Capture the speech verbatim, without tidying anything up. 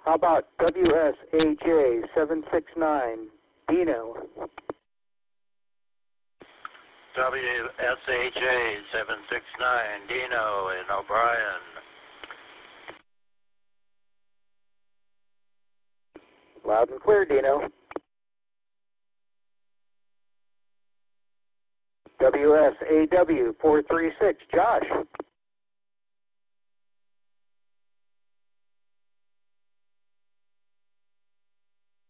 How about W S A J seven six nine, Dino? W S A J seven six nine, Dino in O'Brien. Loud and clear, Dino. W S A W four three six, Josh.